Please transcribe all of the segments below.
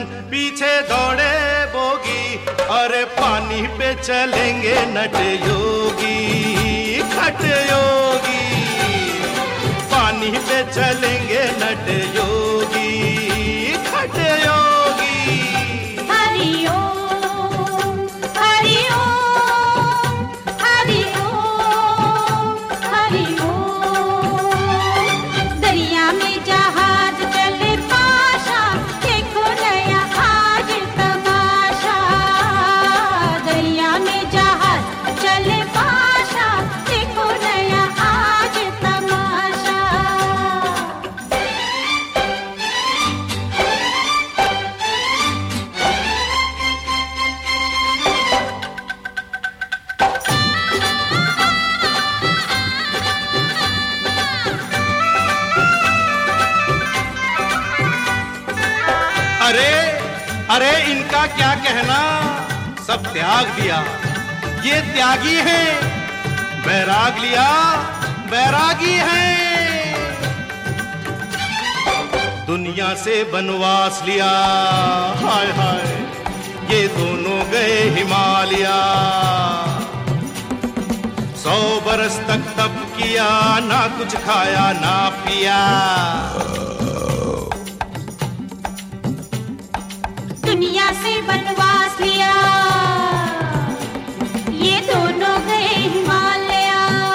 पीछे दौड़े बोगी, अरे पानी पे चलेंगे नट योगी, खट योगी। पानी पे चलेंगे नट योगी, खट योगी। हरि ओम, हरि ओम, हरि ओम, हरि ओम। दरिया में जहाज चले पाशा, देखो नया आज तमाशा। दरिया में जहाज चले पाशा, देखो नया आज तमाशा। अरे अरे इनका क्या कहना, सब त्याग दिया, ये त्यागी हैं। बैराग लिया, बैरागी हैं। दुनिया से बनवास लिया, हाय हाय, ये दोनों गए हिमालय। 100 बरस तक तप किया, ना कुछ खाया ना पिया। दुनिया से बनवास लिया, ये दोनों गए हिमालय।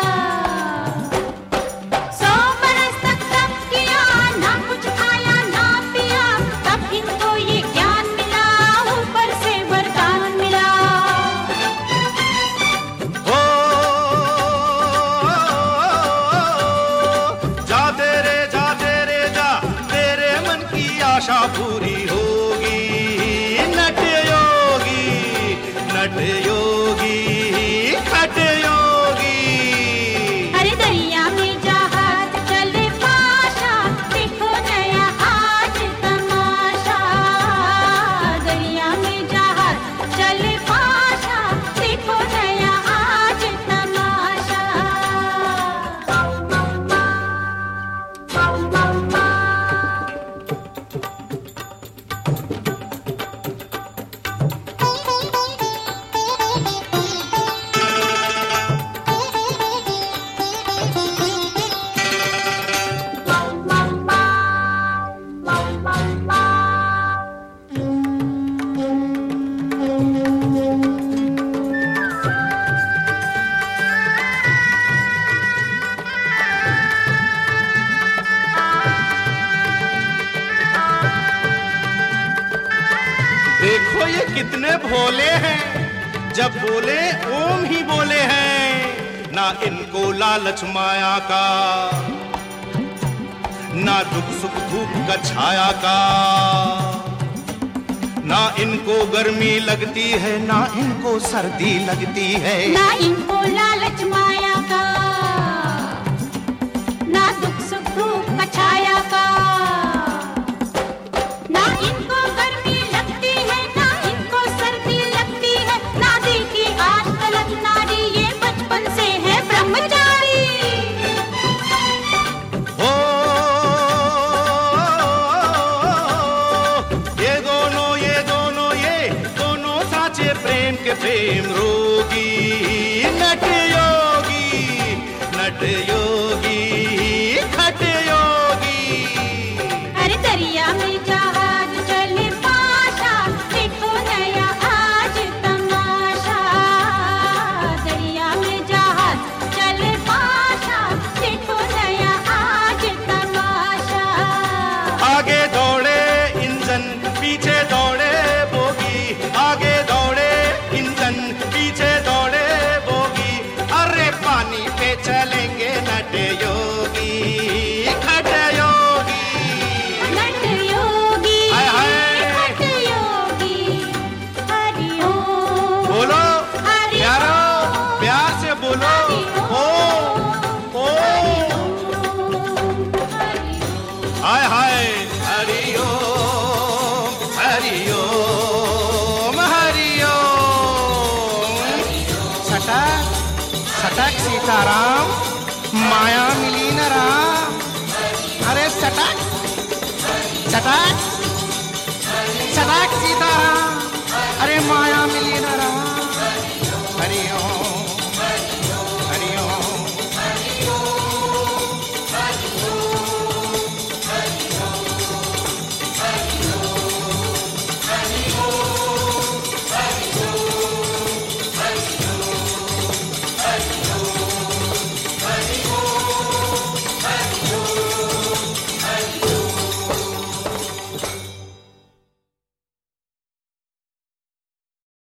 100 बरस तक तप किया, ना कुछ खाया ना पिया। तब इनको ये ज्ञान मिला, ऊपर से वरदान मिला। हो जा तेरे जा तेरे जा, तेरे मन की आशा पूरी होगी। नट योगी, नट योगी, खट योगी। अरे दरिया में जहाज चले पाशा, देखो नया आज तमाशा। दरिया में जहाज चले पाशा, देखो नया आज तमाशा। देखो ये कितने भोले हैं, जब बोले ओम ही बोले हैं। ना इनको लालच माया का, ना दुख सुख धूप का छाया का। ना इनको गर्मी लगती है, ना इनको सर्दी लगती है। ना इनको लालच माया का, ना दुख सुख धूप का छाया का। ना इनको गर्मी लगती है, ना इनको सर्दी लगती है। ना देखी आज तलक नारी, ये बचपन से है ब्रह्मचारी। हो ये दोनों ये दोनों ये दोनों साचे प्रेम के प्रेम रोगी। नट योगी, नट योगी, खट योगी। अरे दरिया में जहाज चले पाशा, देखो नया आज तमाशा। दरिया में जहाज चले पाशा, देखो नया आज तमाशा। आगे दौड़े इंजन, पीछे दौड़े बोगी। आगे दौड़े इंजन, पीछे दौड़े बोगी। अरे पानी पे चलेंगे नट योगी, खट योगी। नट योगी, हाय हाय। खट योगी। हरि ओम, बोलो हरि प्यारो, ओम, प्यार से बोलो। हरि ओम, ओम, हरि ओम। हाय हाय। हरि ओम, हरि ओम, हरि ओम। सटक सटक सीताराम, माया मिली न राम। अरे सटक सटक